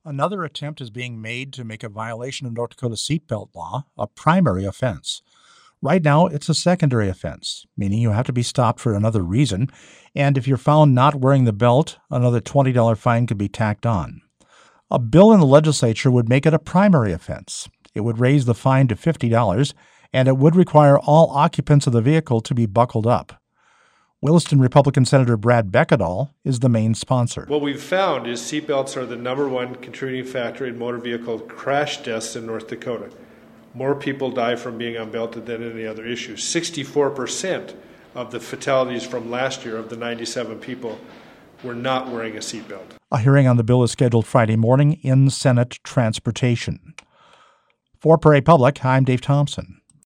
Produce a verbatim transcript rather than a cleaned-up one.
Another attempt is being made to make a violation of North Dakota seatbelt law a primary offense. Right now, it's a secondary offense, meaning you have to be stopped for another reason, and if you're found not wearing the belt, another twenty dollars fine could be tacked on. A bill in the legislature would make it a primary offense. It would raise the fine to fifty dollars, and it would require all occupants of the vehicle to be buckled up. Williston Republican Senator Brad Beckedahl is the main sponsor. What we've found is seatbelts are the number one contributing factor in motor vehicle crash deaths in North Dakota. More people die from being unbelted than any other issue. sixty-four percent of the fatalities from last year, of the ninety-seven people, were not wearing a seatbelt. A hearing on the bill is scheduled Friday morning in Senate Transportation. For Prairie Public, I'm Dave Thompson.